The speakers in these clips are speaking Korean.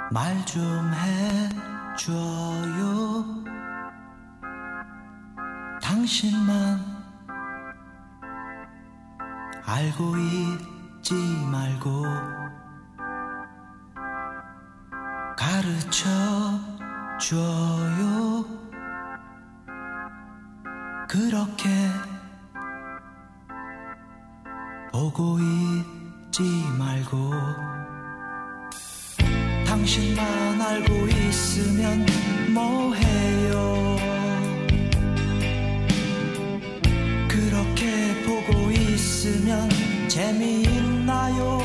말 좀 해줘요. 당신만 알고 있지 말고 가르쳐 줘요. 그렇게 보고 있지 말고 당신만 알고 있으면 뭐해요. 그렇게 보고 있으면 재미있나요.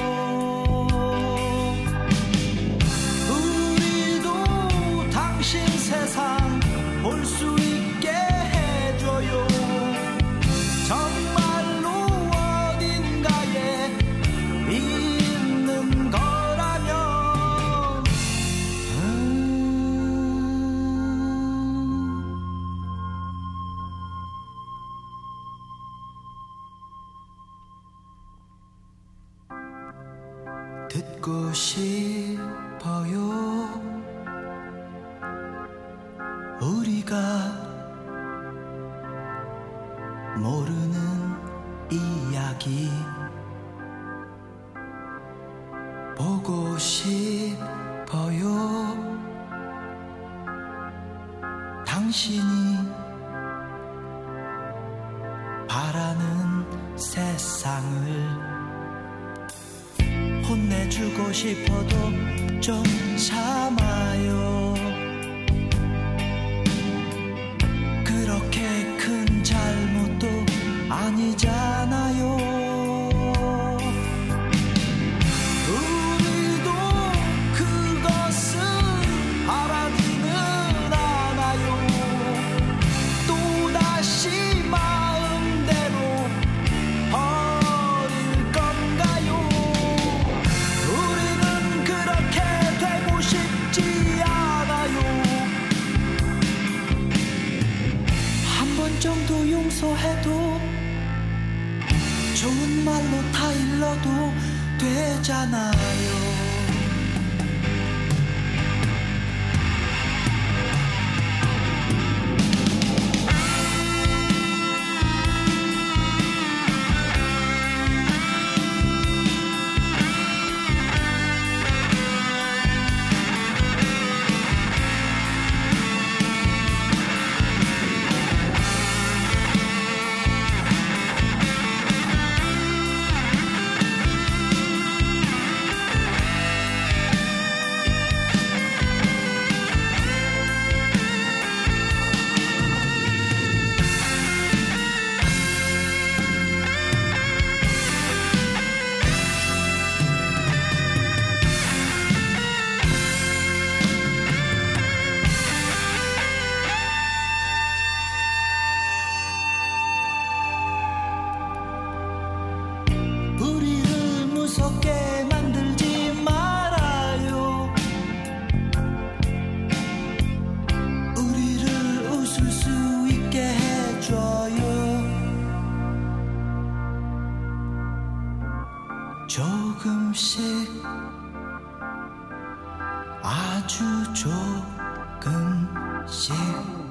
우리도 당신 세상 볼 수 있게 해줘요. 정말로 어딘가에 있는 거라면 듣고 싶어요. 우리가 모르는 이야기 보고 싶어요. 당신이 바라는 세상을 혼내주고 싶어도 좀 참아요. 그렇게 큰 잘못도 아니잖아요. 우리도 그것은 바라지는 않아요. 또다시 마음대로 버릴 건가요. 우리는 그렇게 되고 싶지 않아요. 한 번 정도 용서해도 좋은 말로 다 일러도 되잖아요. 무섭게 만들지 말아요. 우리를 웃을 수 있게 해줘요. 조금씩 아주 조금씩